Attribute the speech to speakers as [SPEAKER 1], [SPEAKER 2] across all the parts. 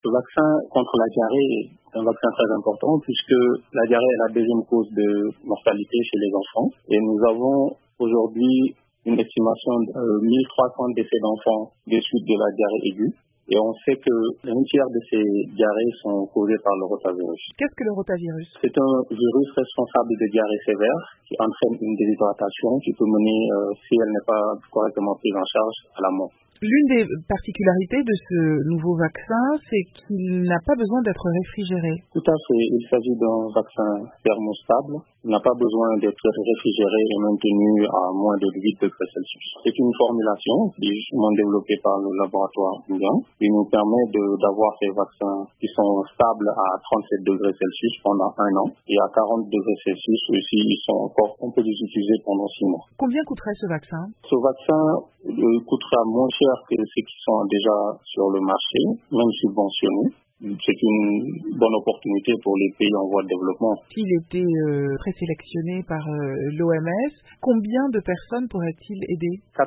[SPEAKER 1] Le vaccin contre la diarrhée est un vaccin très important puisque la diarrhée est la deuxième cause de mortalité chez les enfants. Et nous avons aujourd'hui une estimation de 1300 décès d'enfants des suites de la diarrhée aiguë. Et on sait que un tiers de ces diarrhées sont causées par le rotavirus.
[SPEAKER 2] Qu'est-ce que le rotavirus?
[SPEAKER 1] C'est un virus responsable de diarrhée sévère qui entraîne une déshydratation qui peut mener, si elle n'est pas correctement prise en charge, à la mort.
[SPEAKER 2] L'une des particularités de ce nouveau vaccin, c'est qu'il n'a pas besoin d'être réfrigéré.
[SPEAKER 1] Tout à fait. Il s'agit d'un vaccin thermostable. Il n'a pas besoin d'être réfrigéré et maintenu à moins de 8 degrés Celsius. C'est une formulation qui est justement développée par le laboratoire indien qui nous permet d'avoir ces vaccins qui sont stables à 37 degrés Celsius pendant 1 an et à 40 degrés Celsius aussi, on peut les utiliser pendant 6 mois.
[SPEAKER 2] Combien coûterait ce vaccin?
[SPEAKER 1] Ce vaccin coûtera moins cher que ceux qui sont déjà sur le marché, même subventionnés. C'est une bonne opportunité pour les pays en voie de développement.
[SPEAKER 2] S'il était présélectionné par l'OMS, combien de personnes pourrait-il aider?
[SPEAKER 1] 90%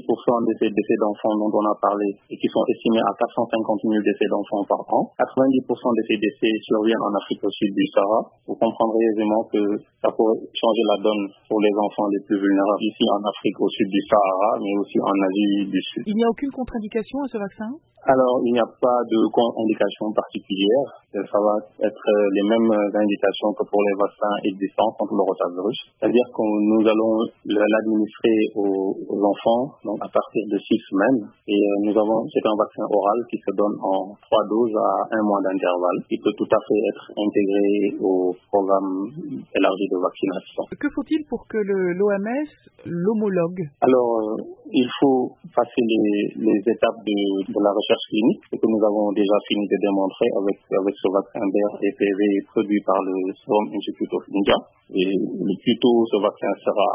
[SPEAKER 1] de ces décès d'enfants dont on a parlé et qui sont estimés à 450 000 décès d'enfants par an, 90% de ces décès surviennent en Afrique au sud du Sahara. Vous comprendrez aisément que ça pourrait changer la donne pour les enfants les plus vulnérables ici en Afrique au sud du Sahara, mais aussi en Asie du Sud.
[SPEAKER 2] Il n'y a aucune contre-indication à ce vaccin?
[SPEAKER 1] Alors, il n'y a pas de contre-indication particulière. Ça va être les mêmes indications que pour les vaccins existants contre le rotavirus. C'est-à-dire que nous allons l'administrer aux enfants donc à partir de 6 semaines. Et c'est un vaccin oral qui se donne en 3 doses à 1 mois d'intervalle. Il peut tout à fait être intégré au programme élargi de vaccination.
[SPEAKER 2] Que faut-il pour que l'OMS l'homologue?
[SPEAKER 1] Alors, il faut passer les étapes de la recherche clinique, ce que nous avons déjà fini de démontrer avec ce vaccin BRDPV produit par le Serum Institute of India. Et le plus tôt ce vaccin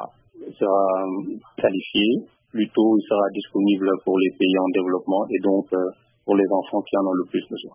[SPEAKER 1] sera qualifié, plus tôt il sera disponible pour les pays en développement et donc pour les enfants qui en ont le plus besoin.